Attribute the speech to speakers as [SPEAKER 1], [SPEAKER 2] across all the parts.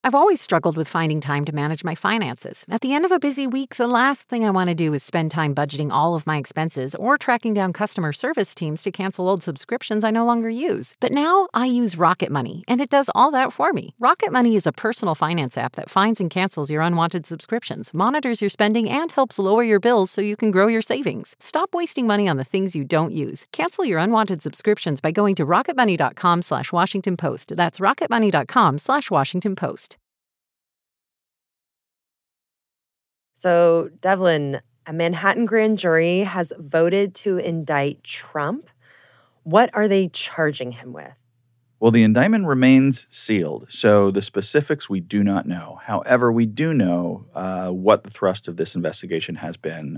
[SPEAKER 1] I've always struggled with finding time to manage my finances. At the end of a busy week, the last thing I want to do is spend time budgeting all of my expenses or tracking down customer service teams to cancel old subscriptions I no longer use. But now I use Rocket Money, and it does all that for me. Rocket Money is a personal finance app that finds and cancels your unwanted subscriptions, monitors your spending, and helps lower your bills so you can grow your savings. Stop wasting money on the things you don't use. Cancel your unwanted subscriptions by going to rocketmoney.com/Washington Post. That's rocketmoney.com/Washington Post.
[SPEAKER 2] So, Devlin, a Manhattan grand jury has voted to indict Trump. What are they charging him with?
[SPEAKER 3] Well, the indictment remains sealed, so the specifics we do not know. However, we do know what the thrust of this investigation has been.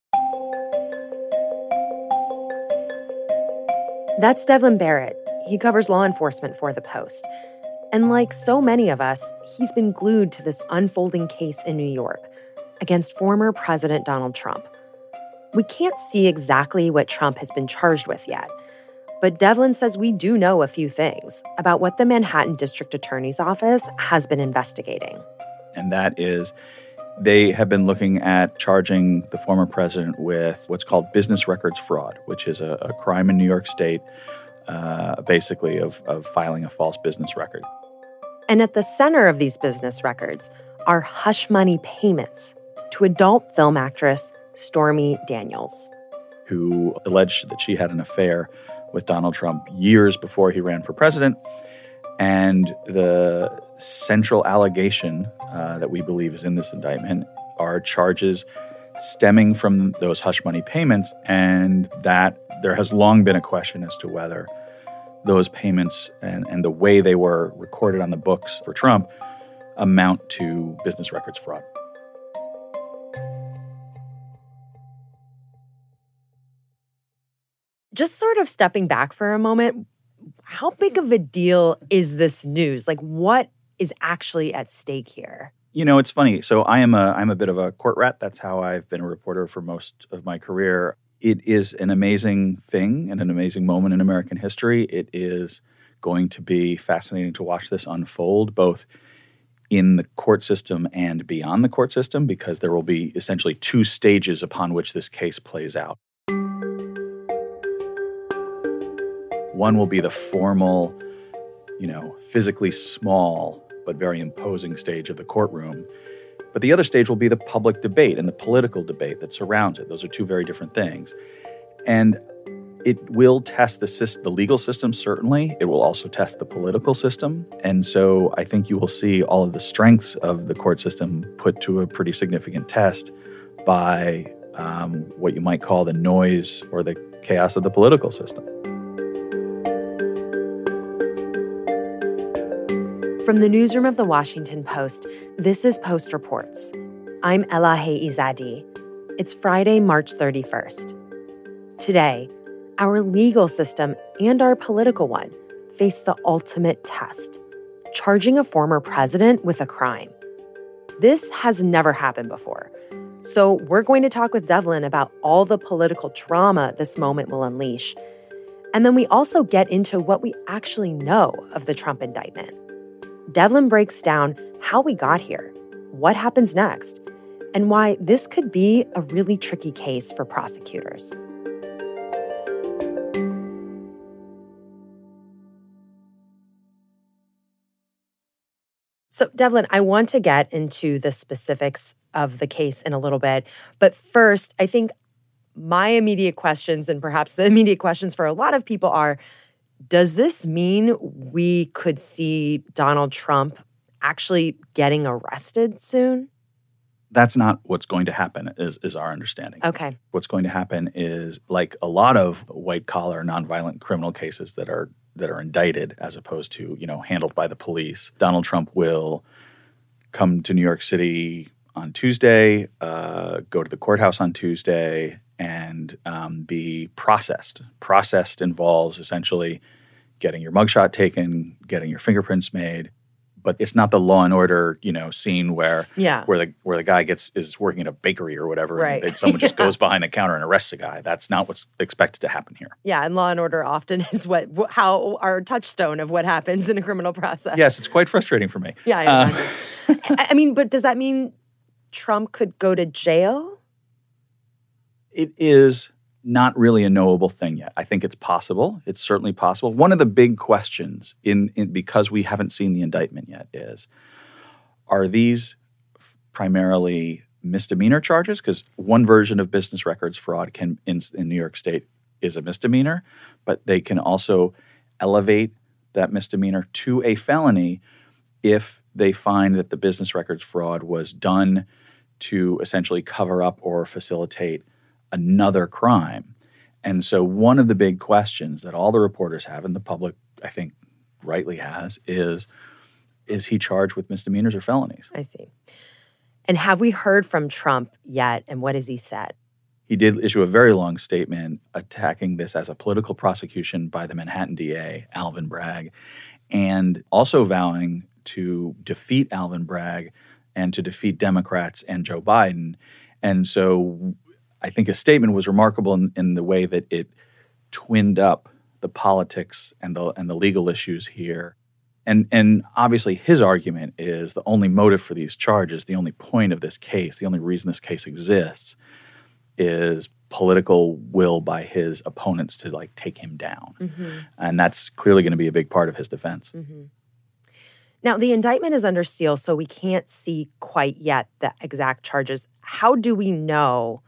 [SPEAKER 2] That's Devlin Barrett. He covers law enforcement for The Post. And like so many of us, he's been glued to this unfolding case in New York against former President Donald Trump. We can't see exactly what Trump has been charged with yet, but Devlin says we do know a few things about what the Manhattan District Attorney's Office has been investigating.
[SPEAKER 3] And that is, they have been looking at charging the former president with what's called business records fraud, which is a crime in New York State, basically of filing a false business record.
[SPEAKER 2] And at the center of these business records are hush money payments to adult film actress Stormy Daniels,
[SPEAKER 3] who alleged that she had an affair with Donald Trump years before he ran for president. And the central allegation that we believe is in this indictment are charges stemming from those hush money payments, and that there has long been a question as to whether those payments and the way they were recorded on the books for Trump amount to business records fraud.
[SPEAKER 2] Just sort of stepping back for a moment, how big of a deal is this news? Like, what is actually at stake here?
[SPEAKER 3] You know, it's funny. So I'm a bit of a court rat. That's how I've been a reporter for most of my career. It is an amazing thing and an amazing moment in American history. It is going to be fascinating to watch this unfold, both in the court system and beyond the court system, because there will be essentially two stages upon which this case plays out. One will be the formal, physically small but very imposing stage of the courtroom. But the other stage will be the public debate and the political debate that surrounds it. Those are two very different things. And it will test the legal system, certainly. It will also test the political system. And so I think you will see all of the strengths of the court system put to a pretty significant test by what you might call the noise or the chaos of the political system.
[SPEAKER 2] From the newsroom of The Washington Post, this is Post Reports. I'm Elahe Izadi. It's Friday, March 31st. Today, our legal system and our political one face the ultimate test, charging a former president with a crime. This has never happened before. So we're going to talk with Devlin about all the political drama this moment will unleash. And then we also get into what we actually know of the Trump indictment. Devlin breaks down how we got here, what happens next, and why this could be a really tricky case for prosecutors. So, Devlin, I want to get into the specifics of the case in a little bit. But first, I think my immediate questions, and perhaps the immediate questions for a lot of people are, does this mean we could see Donald Trump actually getting arrested soon?
[SPEAKER 3] That's not what's going to happen, is our understanding.
[SPEAKER 2] Okay.
[SPEAKER 3] What's going to happen is, like a lot of white-collar, nonviolent criminal cases that are indicted as opposed to, handled by the police, Donald Trump will come to New York City on Tuesday, go to the courthouse on Tuesday, and be processed. Processed involves essentially getting your mugshot taken, getting your fingerprints made. but it's not the Law and Order, scene where
[SPEAKER 2] Yeah.
[SPEAKER 3] where the guy is working at a bakery or whatever,
[SPEAKER 2] Right.
[SPEAKER 3] and someone just goes behind the counter and arrests a guy. That's not what's expected to happen here.
[SPEAKER 2] Yeah, and Law and Order often is how our touchstone of what happens in a criminal process.
[SPEAKER 3] Yes, it's quite frustrating for me.
[SPEAKER 2] Yeah, I imagine. I mean, but does that mean Trump could go to jail?
[SPEAKER 3] It is not really a knowable thing yet. I think it's possible. It's certainly possible. One of the big questions because we haven't seen the indictment yet is, are these primarily misdemeanor charges? Because one version of business records fraud in New York State is a misdemeanor, but they can also elevate that misdemeanor to a felony if they find that the business records fraud was done to essentially cover up or facilitate another crime. And so one of the big questions that all the reporters have, and the public, I think, rightly has, is he charged with misdemeanors or felonies?
[SPEAKER 2] I see. And have we heard from Trump yet, and what has he said?
[SPEAKER 3] He did issue a very long statement attacking this as a political prosecution by the Manhattan DA, Alvin Bragg, and also vowing to defeat Alvin Bragg and to defeat Democrats and Joe Biden. And so I think his statement was remarkable in the way that it twinned up the politics and the legal issues here. And obviously his argument is the only motive for these charges, the only point of this case, the only reason this case exists is political will by his opponents to take him down. Mm-hmm. And that's clearly going to be a big part of his defense.
[SPEAKER 2] Mm-hmm. Now, the indictment is under seal, so we can't see quite yet the exact charges. How do we know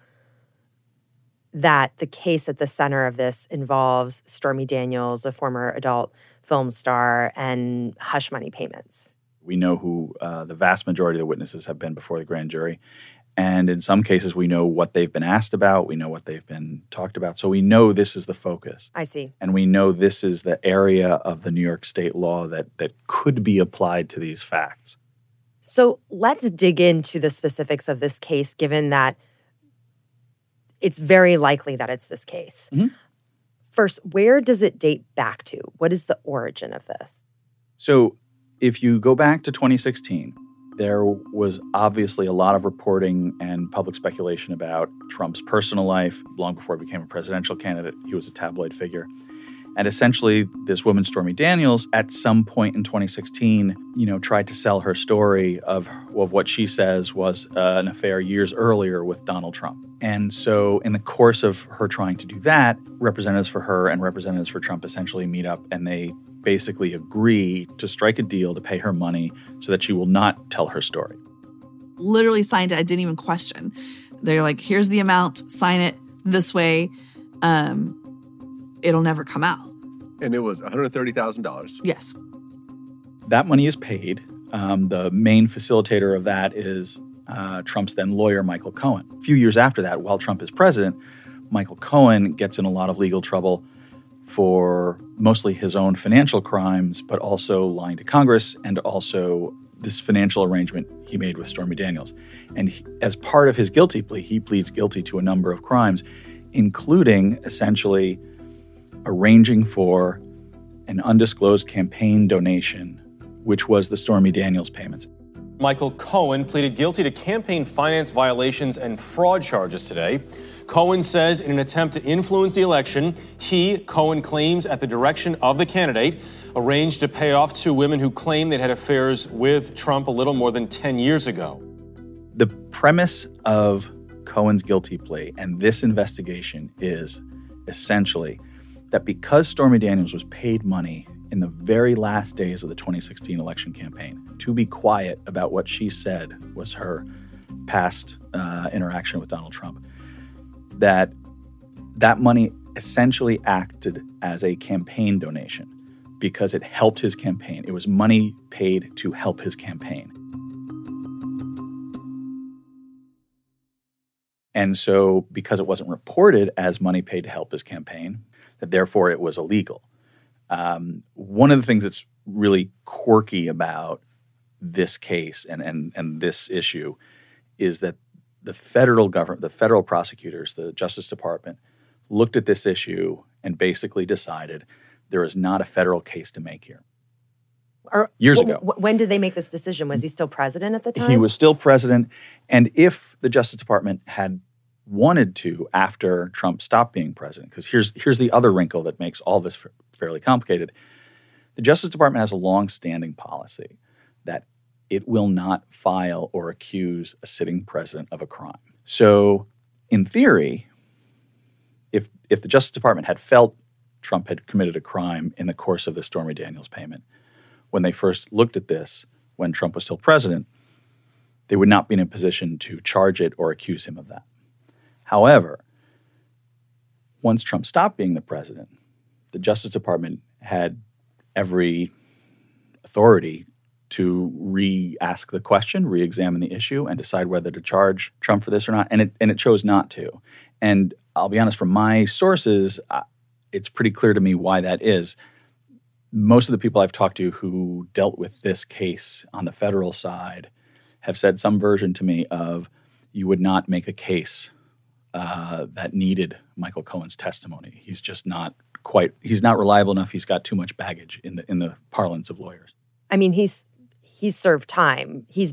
[SPEAKER 2] that the case at the center of this involves Stormy Daniels, a former adult film star, and hush money payments?
[SPEAKER 3] We know who the vast majority of the witnesses have been before the grand jury. And in some cases, we know what they've been asked about. We know what they've been talked about. So we know this is the focus.
[SPEAKER 2] I see.
[SPEAKER 3] And we know this is the area of the New York State law that could be applied to these facts.
[SPEAKER 2] So let's dig into the specifics of this case, given that it's very likely that it's this case. Mm-hmm. First, where does it date back to? What is the origin of this?
[SPEAKER 3] So if you go back to 2016, there was obviously a lot of reporting and public speculation about Trump's personal life. Long before he became a presidential candidate, he was a tabloid figure. And essentially, this woman, Stormy Daniels, at some point in 2016, tried to sell her story of what she says was an affair years earlier with Donald Trump. And so in the course of her trying to do that, representatives for her and representatives for Trump essentially meet up, and they basically agree to strike a deal to pay her money so that she will not tell her story.
[SPEAKER 4] Literally signed it. I didn't even question. They're like, here's the amount, sign it this way. It'll never come out.
[SPEAKER 5] And it was $130,000.
[SPEAKER 4] Yes.
[SPEAKER 3] That money is paid. The main facilitator of that is Trump's then lawyer, Michael Cohen. A few years after that, while Trump is president, Michael Cohen gets in a lot of legal trouble for mostly his own financial crimes, but also lying to Congress and also this financial arrangement he made with Stormy Daniels. And as part of his guilty plea, he pleads guilty to a number of crimes, including essentially arranging for an undisclosed campaign donation, which was the Stormy Daniels payments.
[SPEAKER 6] Michael Cohen pleaded guilty to campaign finance violations and fraud charges today. Cohen says in an attempt to influence the election, Cohen claims at the direction of the candidate, arranged to pay off two women who claim they'd had affairs with Trump a little more than 10 years ago.
[SPEAKER 3] The premise of Cohen's guilty plea and this investigation is essentially that because Stormy Daniels was paid money in the very last days of the 2016 election campaign to be quiet about what she said was her past interaction with Donald Trump, that money essentially acted as a campaign donation because it helped his campaign. It was money paid to help his campaign. And so because it wasn't reported as money paid to help his campaign, that therefore it was illegal. One of the things that's really quirky about this case and this issue is that the federal government, the federal prosecutors, the Justice Department, looked at this issue and basically decided there is not a federal case to make here. Years ago.
[SPEAKER 2] When did they make this decision? Was he still president at the time?
[SPEAKER 3] He was still president. And if the Justice Department had wanted to, after Trump stopped being president, because here's the other wrinkle that makes all this fairly complicated. The Justice Department has a long-standing policy that it will not file or accuse a sitting president of a crime. So, in theory, if the Justice Department had felt Trump had committed a crime in the course of the Stormy Daniels payment, when they first looked at this, when Trump was still president, they would not be in a position to charge it or accuse him of that. However, once Trump stopped being the president, the Justice Department had every authority to re-ask the question, re-examine the issue, and decide whether to charge Trump for this or not. And it chose not to. And I'll be honest, from my sources, it's pretty clear to me why that is. Most of the people I've talked to who dealt with this case on the federal side have said some version to me of you would not make a case that needed Michael Cohen's testimony. He's just not he's not reliable enough. He's got too much baggage in the parlance of lawyers.
[SPEAKER 2] I mean, he's served time. He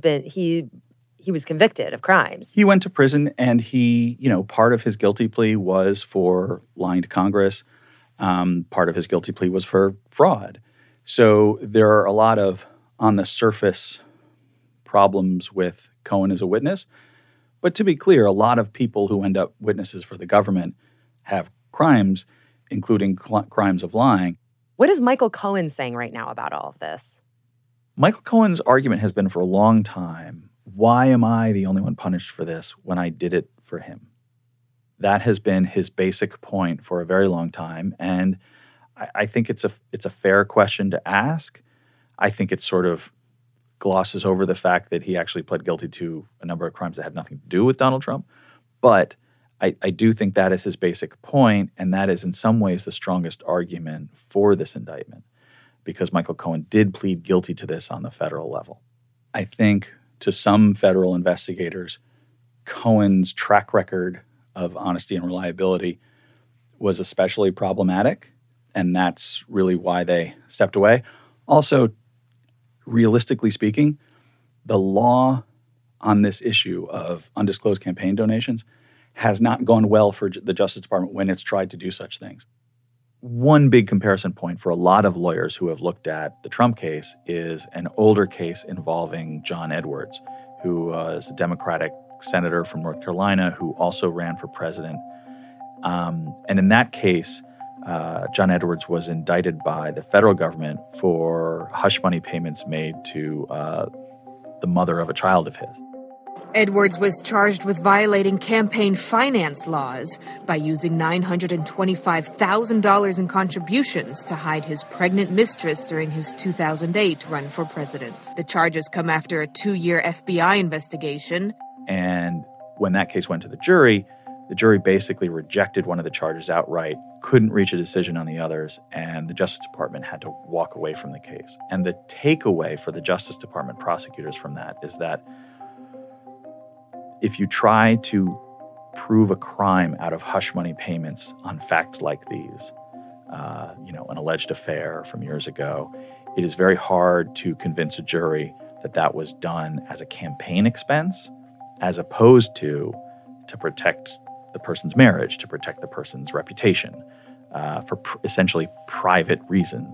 [SPEAKER 2] was convicted of crimes.
[SPEAKER 3] He went to prison, and part of his guilty plea was for lying to Congress. Part of his guilty plea was for fraud. So there are a lot of on the surface problems with Cohen as a witness. But to be clear, a lot of people who end up witnesses for the government have crimes, including crimes of lying.
[SPEAKER 2] What is Michael Cohen saying right now about all of this?
[SPEAKER 3] Michael Cohen's argument has been for a long time, why am I the only one punished for this when I did it for him? That has been his basic point for a very long time, and I think it's a fair question to ask. I think it sort of glosses over the fact that he actually pled guilty to a number of crimes that had nothing to do with Donald Trump. But I do think that is his basic point, and that is in some ways the strongest argument for this indictment, because Michael Cohen did plead guilty to this on the federal level. I think to some federal investigators, Cohen's track record of honesty and reliability was especially problematic, and that's really why they stepped away. Also, realistically speaking, the law on this issue of undisclosed campaign donations has not gone well for the Justice Department when it's tried to do such things. One big comparison point for a lot of lawyers who have looked at the Trump case is an older case involving John Edwards, who is a Democratic senator from North Carolina who also ran for president. And in that case, John Edwards was indicted by the federal government for hush money payments made to the mother of a child of his.
[SPEAKER 7] Edwards was charged with violating campaign finance laws by using $925,000 in contributions to hide his pregnant mistress during his 2008 run for president. The charges come after a 2-year FBI investigation.
[SPEAKER 3] And when that case went to the jury basically rejected one of the charges outright, couldn't reach a decision on the others, and the Justice Department had to walk away from the case. And the takeaway for the Justice Department prosecutors from that is that if you try to prove a crime out of hush money payments on facts like these, an alleged affair from years ago, it is very hard to convince a jury that that was done as a campaign expense, as opposed to protect the person's marriage, to protect the person's reputation, for essentially private reasons.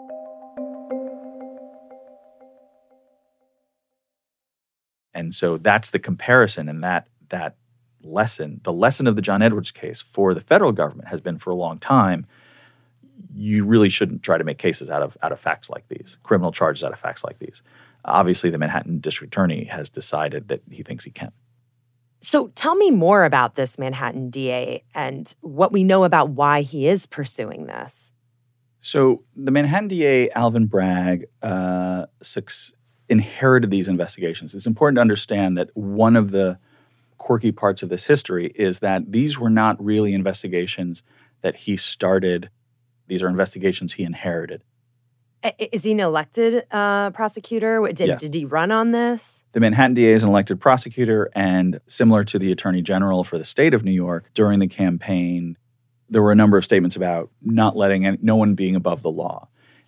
[SPEAKER 3] And so that's the comparison, and that lesson, the lesson of the John Edwards case for the federal government has been for a long time, you really shouldn't try to make cases out of facts like these, criminal charges out of facts like these. Obviously, the Manhattan District Attorney has decided that he thinks he can.
[SPEAKER 2] So tell me more about this Manhattan DA and what we know about why he is pursuing this.
[SPEAKER 3] So the Manhattan DA, Alvin Bragg, inherited these investigations. It's important to understand that one of the quirky parts of this history is that these were not really investigations that he started. These are investigations he inherited.
[SPEAKER 2] Is he an elected prosecutor?
[SPEAKER 3] Yes.
[SPEAKER 2] Did he run on this?
[SPEAKER 3] The Manhattan DA is an elected prosecutor, and similar to the Attorney General for the state of New York, during the campaign, there were a number of statements about not letting no one being above the law.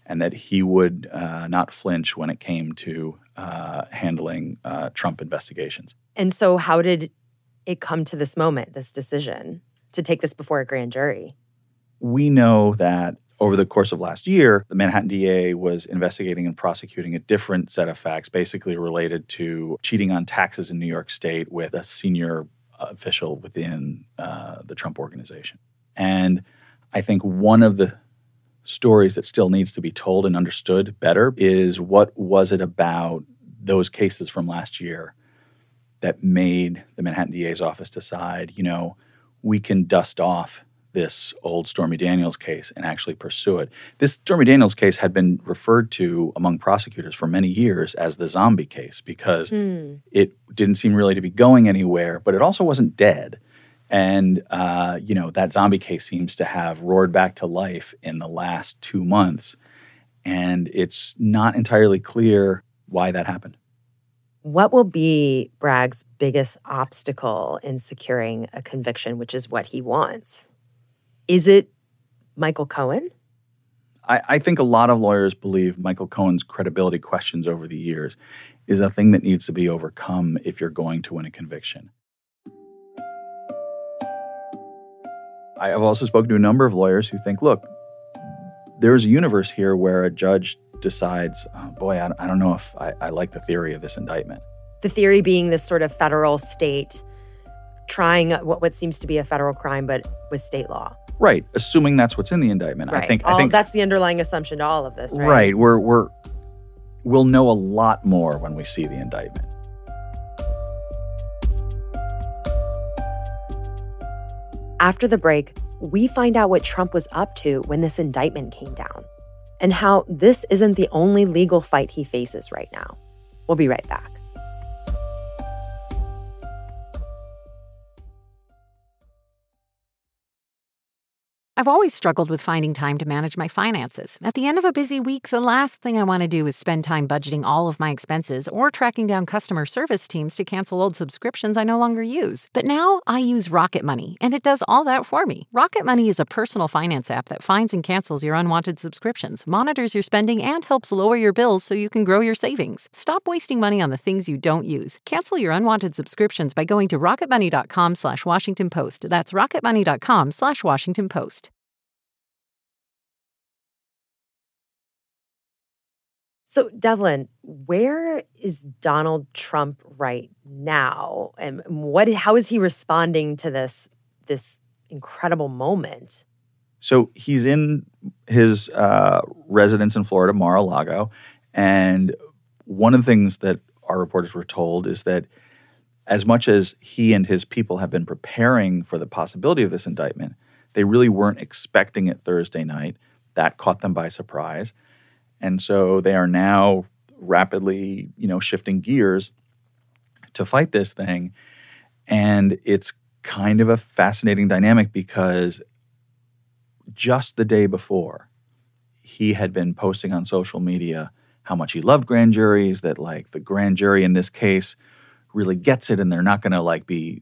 [SPEAKER 3] and that he would not flinch when it came to handling Trump investigations.
[SPEAKER 2] And so how did it come to this moment, this decision, to take this before a grand jury?
[SPEAKER 3] We know that over the course of last year, the Manhattan DA was investigating and prosecuting a different set of facts, basically related to cheating on taxes in New York State with a senior official within the Trump organization. And I think one of the stories that still needs to be told and understood better is what was it about those cases from last year that made the Manhattan DA's office decide, we can dust off this old Stormy Daniels case and actually pursue it. This Stormy Daniels case had been referred to among prosecutors for many years as the zombie case because it didn't seem really to be going anywhere, but it also wasn't dead. And, that zombie case seems to have roared back to life in the last 2 months. And it's not entirely clear why that happened.
[SPEAKER 2] What will be Bragg's biggest obstacle in securing a conviction, which is what he wants? Is it Michael Cohen?
[SPEAKER 3] I think a lot of lawyers believe Michael Cohen's credibility questions over the years is a thing that needs to be overcome if you're going to win a conviction. I have also spoken to a number of lawyers who think, look, there's a universe here where a judge decides, I don't know if I like the theory of this indictment.
[SPEAKER 2] The theory being this sort of federal state trying what seems to be a federal crime, but with state law.
[SPEAKER 3] Right, assuming that's what's in the indictment.
[SPEAKER 2] Right.
[SPEAKER 3] I think
[SPEAKER 2] that's the underlying assumption to all of this, right?
[SPEAKER 3] Right. We'll know a lot more when we see the indictment.
[SPEAKER 2] After the break, we find out what Trump was up to when this indictment came down and how this isn't the only legal fight he faces right now. We'll be right back.
[SPEAKER 1] I've always struggled with finding time to manage my finances. At the end of a busy week, the last thing I want to do is spend time budgeting all of my expenses or tracking down customer service teams to cancel old subscriptions I no longer use. But now I use Rocket Money, and it does all that for me. Rocket Money is a personal finance app that finds and cancels your unwanted subscriptions, monitors your spending, and helps lower your bills so you can grow your savings. Stop wasting money on the things you don't use. Cancel your unwanted subscriptions by going to rocketmoney.com/Washington Post. That's rocketmoney.com/Washington Post.
[SPEAKER 2] So, Devlin, where is Donald Trump right now? And how is he responding to this incredible moment?
[SPEAKER 3] So he's in his residence in Florida, Mar-a-Lago. And one of the things that our reporters were told is that as much as he and his people have been preparing for the possibility of this indictment, they really weren't expecting it Thursday night. That caught them by surprise. And so they are now rapidly, shifting gears to fight this thing. And it's kind of a fascinating dynamic because just the day before, he had been posting on social media how much he loved grand juries, that the grand jury in this case really gets it and they're not going to be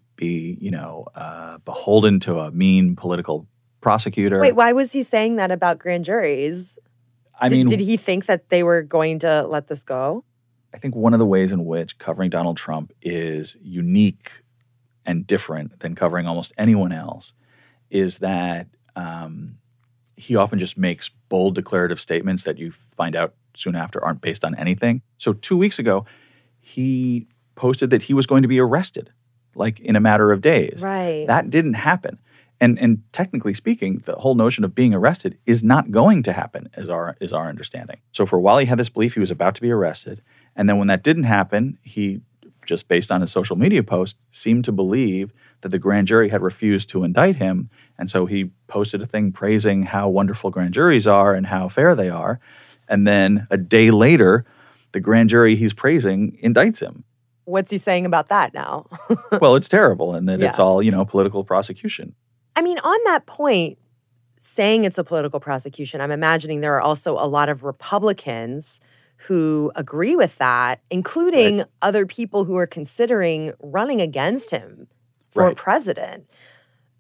[SPEAKER 3] beholden to a mean political prosecutor.
[SPEAKER 2] Wait, why was he saying that about grand juries? Did he think that they were going to let this go?
[SPEAKER 3] I think one of the ways in which covering Donald Trump is unique and different than covering almost anyone else is that he often just makes bold declarative statements that you find out soon after aren't based on anything. So 2 weeks ago, he posted that he was going to be arrested, in a matter of days.
[SPEAKER 2] Right.
[SPEAKER 3] That didn't happen. And technically speaking, the whole notion of being arrested is not going to happen, is our understanding. So for a while, he had this belief he was about to be arrested. And then when that didn't happen, he, just based on his social media post, seemed to believe that the grand jury had refused to indict him. And so he posted a thing praising how wonderful grand juries are and how fair they are. And then a day later, the grand jury he's praising indicts him.
[SPEAKER 2] What's he saying about that now?
[SPEAKER 3] Well, it's terrible, and that it's all, political prosecution.
[SPEAKER 2] On that point, saying it's a political prosecution, I'm imagining there are also a lot of Republicans who agree with that, including other people who are considering running against him for president.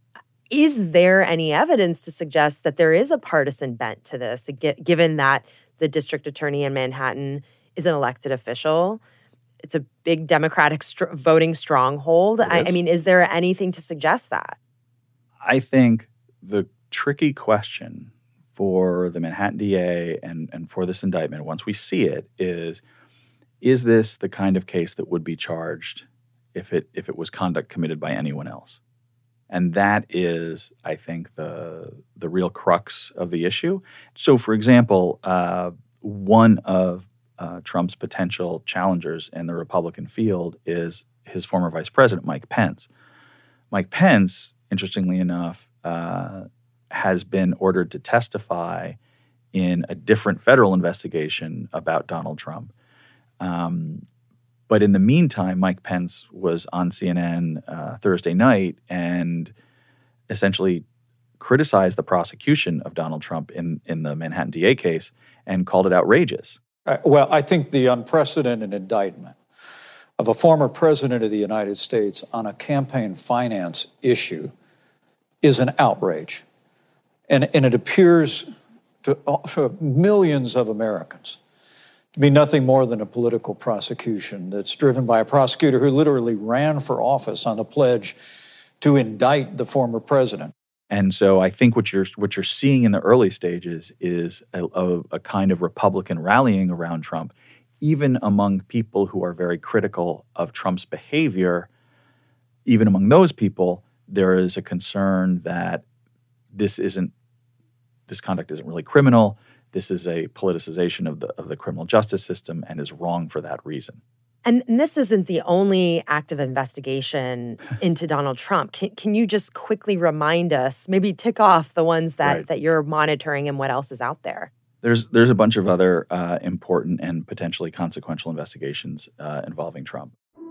[SPEAKER 2] Is there any evidence to suggest that there is a partisan bent to this, given that the district attorney in Manhattan is an elected official. It's a big Democratic voting stronghold. I mean, is there anything to suggest that?
[SPEAKER 3] I think the tricky question for the Manhattan DA and for this indictment, once we see it, is this the kind of case that would be charged if it was conduct committed by anyone else? And that is, I think, the real crux of the issue. So, for example, one of Trump's potential challengers in the Republican field is his former vice president, Mike Pence. Mike Pence, interestingly enough, has been ordered to testify in a different federal investigation about Donald Trump. But in the meantime, Mike Pence was on CNN Thursday night and essentially criticized the prosecution of Donald Trump in the Manhattan DA case and called it outrageous.
[SPEAKER 8] Well, I think the unprecedented indictment of a former president of the United States on a campaign finance issue is an outrage. And it appears to millions of Americans to be nothing more than a political prosecution that's driven by a prosecutor who literally ran for office on the pledge to indict the former president.
[SPEAKER 3] And so I think what you're seeing in the early stages is a kind of Republican rallying around Trump, even among people who are very critical of Trump's behavior. Even among those people, there is a concern that this conduct isn't really criminal. This is a politicization of the criminal justice system and is wrong for that reason.
[SPEAKER 2] And this isn't the only active investigation into Donald Trump. Can you just quickly remind us, maybe tick off the ones that you're monitoring and what else is out there?
[SPEAKER 3] There's a bunch of other important and potentially consequential investigations involving Trump.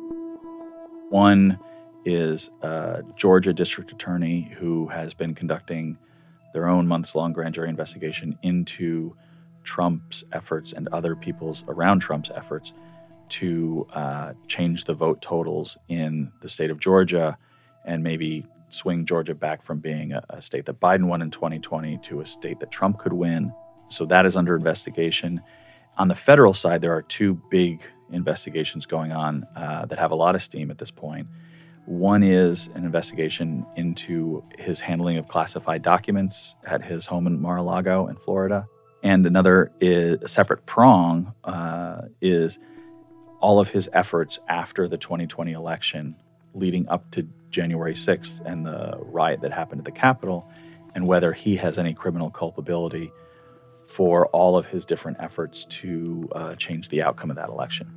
[SPEAKER 3] One is a Georgia district attorney who has been conducting their own months-long grand jury investigation into Trump's efforts and other people's around Trump's efforts to change the vote totals in the state of Georgia and maybe swing Georgia back from being a state that Biden won in 2020 to a state that Trump could win. So that is under investigation. On the federal side, there are two big investigations going on that have a lot of steam at this point. One is an investigation into his handling of classified documents at his home in Mar-a-Lago in Florida. And another is a separate prong is all of his efforts after the 2020 election leading up to January 6th and the riot that happened at the Capitol, and whether he has any criminal culpability for all of his different efforts to change the outcome of that election.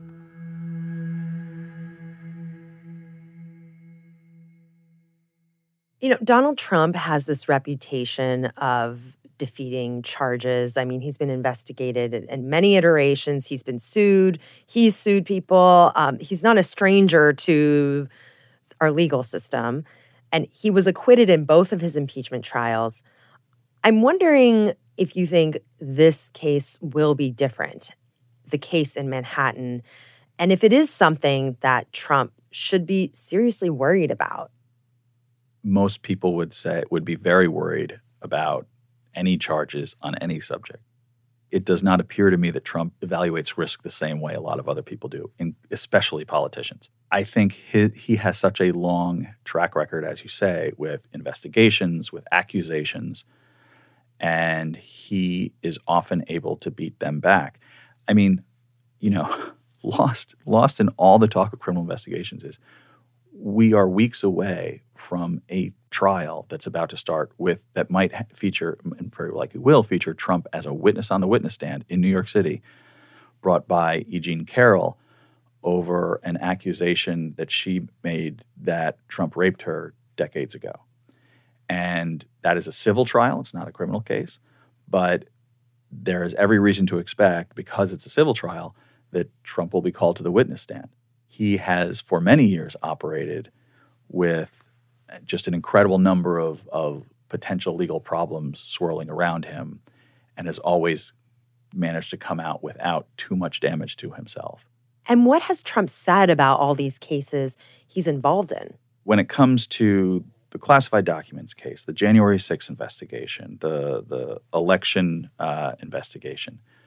[SPEAKER 2] You know, Donald Trump has this reputation of defeating charges. I mean, he's been investigated in many iterations. He's been sued. He's sued people. He's not a stranger to our legal system. And he was acquitted in both of his impeachment trials. I'm wondering if you think this case will be different, the case in Manhattan, and if it is something that Trump should be seriously worried about.
[SPEAKER 3] Most people would be very worried about any charges on any subject. It does not appear to me that Trump evaluates risk the same way a lot of other people do, especially politicians. I think he has such a long track record, as you say, with investigations, with accusations, and he is often able to beat them back. I mean, you know, lost in all the talk of criminal investigations is we are weeks away from a trial that's about to start that might feature, and very likely will feature, Trump as a witness on the witness stand in New York City, brought by E. Jean Carroll over an accusation that she made that Trump raped her decades ago. And that is a civil trial. It's not a criminal case. But there is every reason to expect, because it's a civil trial, that Trump will be called to the witness stand. He has, for many years, operated with just an incredible number of potential legal problems swirling around him and has always managed to come out without too much damage to himself.
[SPEAKER 2] And what has Trump said about all these cases he's involved in?
[SPEAKER 3] When it comes to the classified documents case, the January 6th investigation, the election investigation,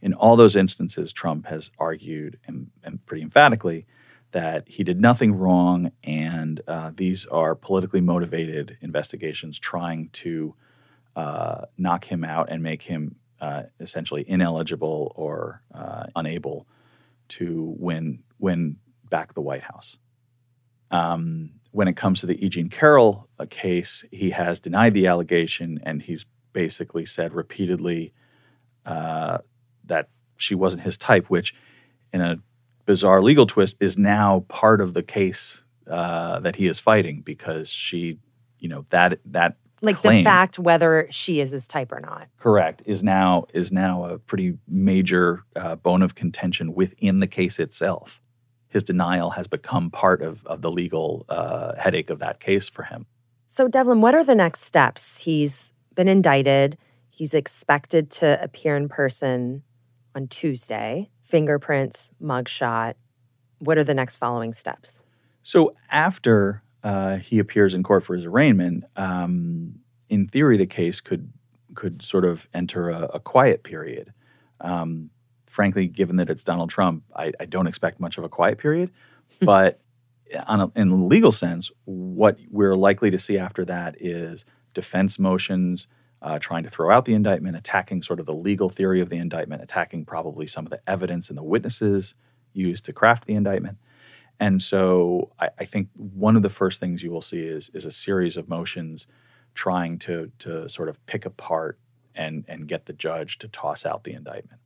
[SPEAKER 3] In all those instances, Trump has argued, and pretty emphatically, that he did nothing wrong, and these are politically motivated investigations trying to knock him out and make him essentially ineligible or unable to win back the White House. When it comes to the E. Jean Carroll case, he has denied the allegation, and he's basically said repeatedly that she wasn't his type, which in a bizarre legal twist is now part of the case that he is fighting, because she, that
[SPEAKER 2] like
[SPEAKER 3] claim,
[SPEAKER 2] the fact whether she is his type or not.
[SPEAKER 3] Correct, is now a pretty major bone of contention within the case itself. His denial has become part of the legal headache of that case for him.
[SPEAKER 2] So, Devlin, what are the next steps? He's been indicted. He's expected to appear in person on Tuesday. Fingerprints, mugshot. What are the next following steps?
[SPEAKER 3] So after he appears in court for his arraignment, in theory, the case could sort of enter a quiet period. Frankly, given that it's Donald Trump, I don't expect much of a quiet period. But in the legal sense, what we're likely to see after that is defense motions trying to throw out the indictment, attacking sort of the legal theory of the indictment, attacking probably some of the evidence and the witnesses used to craft the indictment. And so I think one of the first things you will see is a series of motions trying to sort of pick apart and get the judge to toss out the indictment.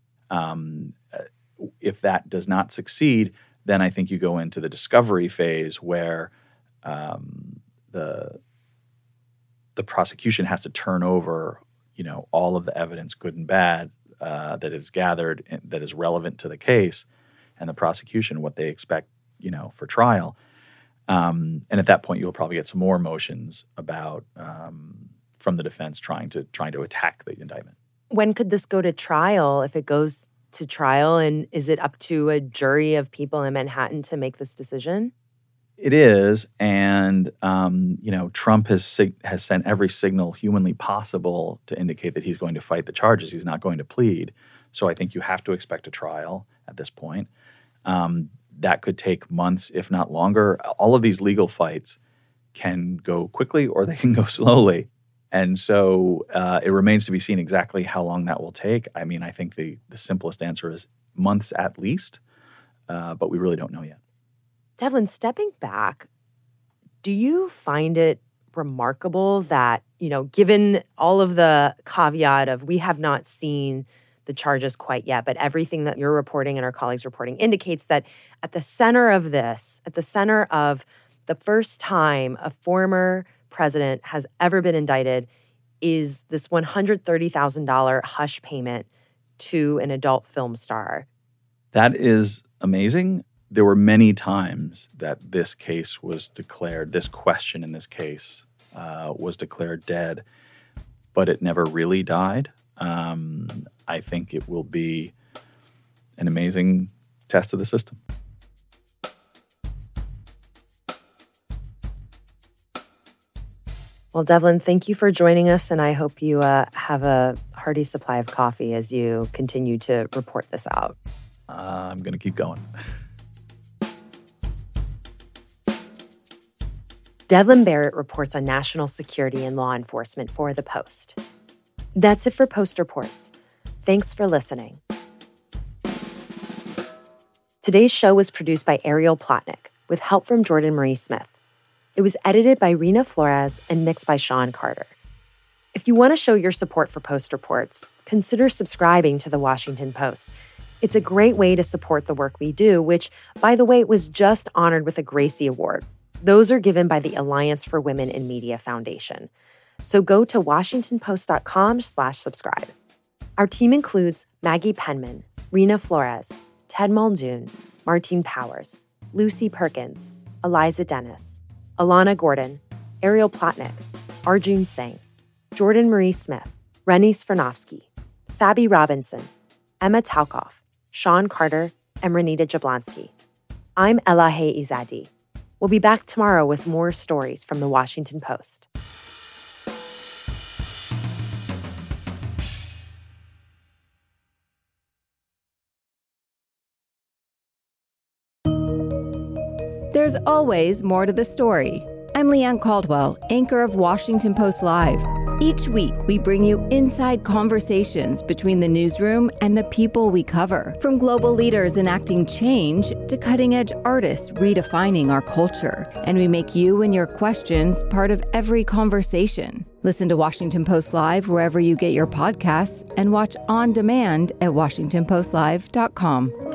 [SPEAKER 3] If that does not succeed, then I think you go into the discovery phase where the prosecution has to turn over, all of the evidence, good and bad, that is gathered that is relevant to the case, and the prosecution what they expect, for trial. And at that point, you'll probably get some more motions about from the defense trying to attack the indictment.
[SPEAKER 2] When could this go to trial? If it goes to trial, and is it up to a jury of people in Manhattan to make this decision?
[SPEAKER 3] It is, and Trump has sent every signal humanly possible to indicate that he's going to fight the charges. He's not going to plead. So I think you have to expect a trial at this point. That could take months, if not longer. All of these legal fights can go quickly or they can go slowly. And so it remains to be seen exactly how long that will take. I mean, I think the simplest answer is months at least, but we really don't know yet.
[SPEAKER 2] Devlin, stepping back, do you find it remarkable that, given all of the caveat of we have not seen the charges quite yet, but everything that you're reporting and our colleagues reporting indicates that at the center of this, at the center of the first time a former president has ever been indicted is this $130,000 hush payment to an adult film star?
[SPEAKER 3] That is amazing. There were many times that this case was declared, this question in this case was declared dead, but it never really died. I think it will be an amazing test of the system.
[SPEAKER 2] Well, Devlin, thank you for joining us, and I hope you have a hearty supply of coffee as you continue to report this out.
[SPEAKER 3] I'm going to keep going.
[SPEAKER 2] Devlin Barrett reports on national security and law enforcement for The Post. That's it for Post Reports. Thanks for listening. Today's show was produced by Ariel Plotnick with help from Jordan Marie Smith. It was edited by Rena Flores and mixed by Sean Carter. If you want to show your support for Post Reports, consider subscribing to The Washington Post. It's a great way to support the work we do, which, by the way, was just honored with a Gracie Award. Those are given by the Alliance for Women in Media Foundation. So go to WashingtonPost.com/subscribe. Our team includes Maggie Penman, Rena Flores, Ted Muldoon, Martine Powers, Lucy Perkins, Eliza Dennis, Alana Gordon, Ariel Plotnick, Arjun Singh, Jordan Marie Smith, Rennie Svirnovsky, Sabi Robinson, Emma Talkoff, Sean Carter, and Renita Jablonski. I'm Elahe Izadi. We'll be back tomorrow with more stories from The Washington Post.
[SPEAKER 9] there's always more to the story. I'm Leanne Caldwell, anchor of Washington Post Live. Each week, we bring you inside conversations between the newsroom and the people we cover. From global leaders enacting change to cutting-edge artists redefining our culture. And we make you and your questions part of every conversation. Listen to Washington Post Live wherever you get your podcasts and watch on demand at WashingtonPostLive.com.